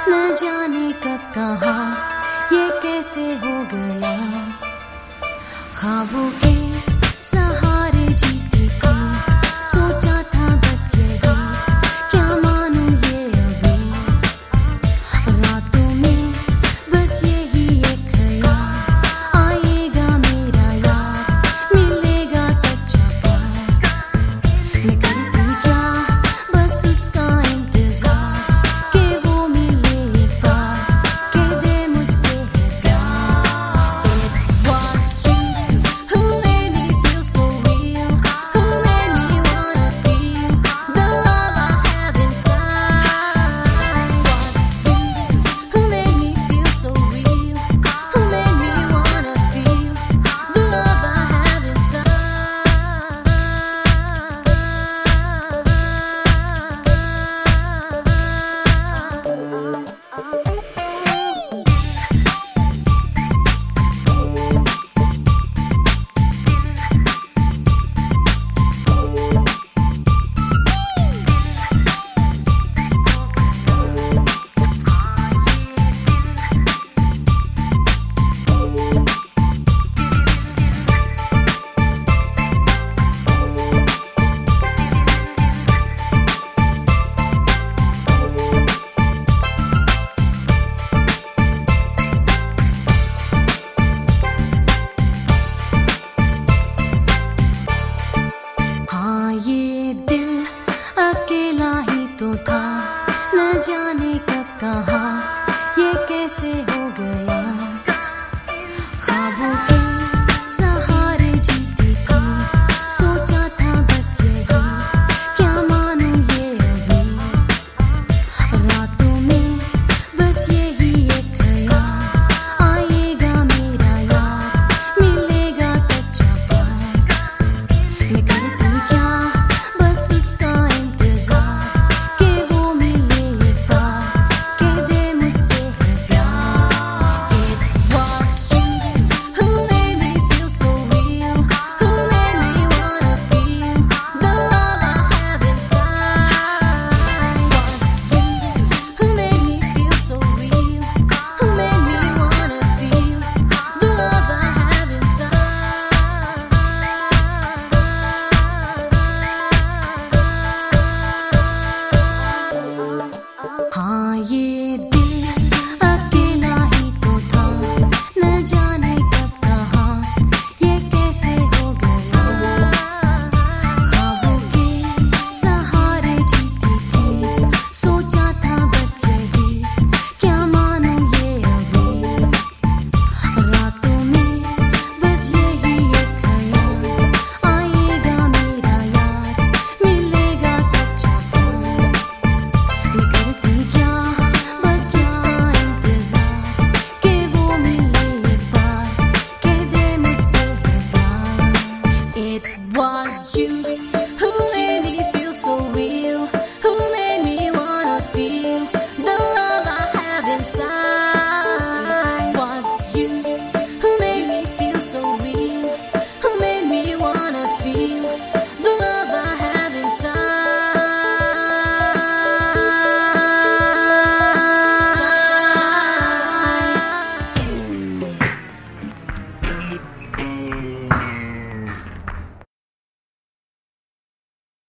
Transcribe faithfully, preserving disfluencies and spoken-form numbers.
न जाने कब कहाँ ये कैसे हो गया। ख्वाबों के सहारे जीती थी, सोचा था बस यही, क्या मानूं ये अभी। रातों में बस यही एक ख्याल, आएगा मेरा यार, मिलेगा सच्चा प्यार। मैं करती क्या बस उसका इंतजार, कि वो मिले एक बार, कह दे मुझसे है प्यार। It was you who made me feel so real, who made me wanna feel the love I have inside. Was you who made me feel so real, who made me wanna feel the love I have inside. हाँ ये दिल अकेला ही तो था, न जाने कब कहाँ ये कैसे हो गया। ख्वाबों के सहारे जीती थी, सोचा था बस यही, क्या मानूं ये अभी। रातों में बस यही एक ख्याल, आएगा मेरा यार, मिलेगा सच्चा प्यार। मैं करती क्या बस उसका इंतजार, कि वो मिले एक बार, कह दे मुझसे है प्यार। It was you who made me feel so real, who made me wanna feel the love I have inside. Was you who made me feel so real, who made me wanna feel the love I have inside. हाँ ये दिल अकेला ही तो था, न जाने कब कहाँ ये कैसे हो गया। ख्वाबों के सहारे जीती थी, सोचा था बस यही, क्या मानूं ये अभी। रातों में बस यही एक ख्याल, आएगा मेरा यार, मिलेगा सच्चा प्यार। मैं करती क्या बस उसका इंतजार, कि वो मिले एक बार, कह दे मुझसे है प्यार। It was you who made me feel so real, who made me wanna feel the love I have inside. Was you who made me feel so real, who made me wanna feel the love I have inside.